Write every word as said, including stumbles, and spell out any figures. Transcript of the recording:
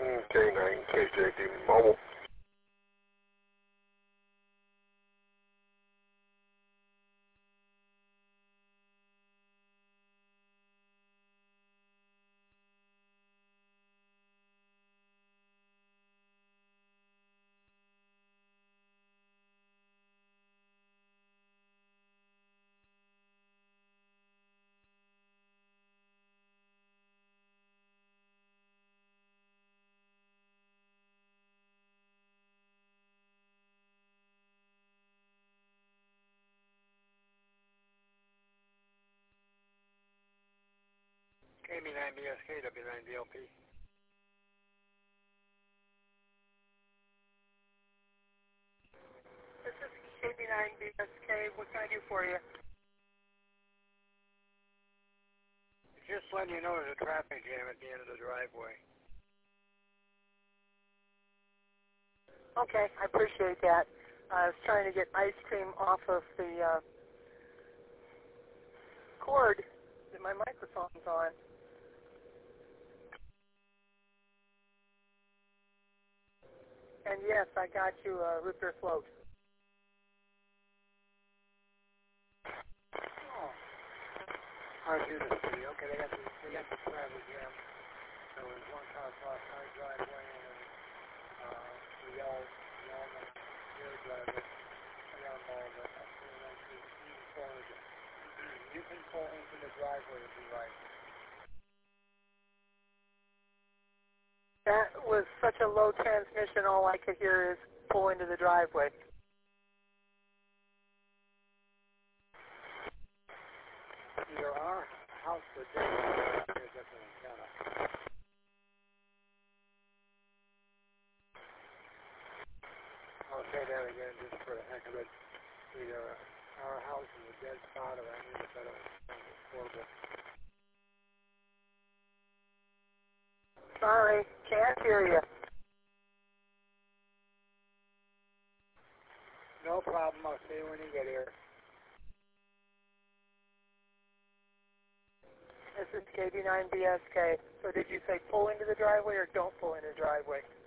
K nine K J D Mobile. K B nine B S K, W nine D L P. This is K B nine B S K. What can I do for you? Just letting you know there's a traffic jam at the end of the driveway. Okay, I appreciate that. I was trying to get ice cream off of the uh, cord that my microphone's on. And yes, I got you a root beer float. Oh. Right here, the city. Okay, they got the, they got the traffic jam. There was one car across our driveway, and uh, we all, we all know their driveway. I got them all, but I'm saying that you, you can pull into, you can pull into the driveway if you like. That was such a low transmission, all I could hear is pull into the driveway. Either our house or their house is just an antenna. I'll say that again just for the heck of it. Either our house is a dead spot or any of the better portable. Sorry, can't hear you. No problem. I'll see you when you get here. This is K B nine B S K. So did you say pull into the driveway or don't pull into the driveway?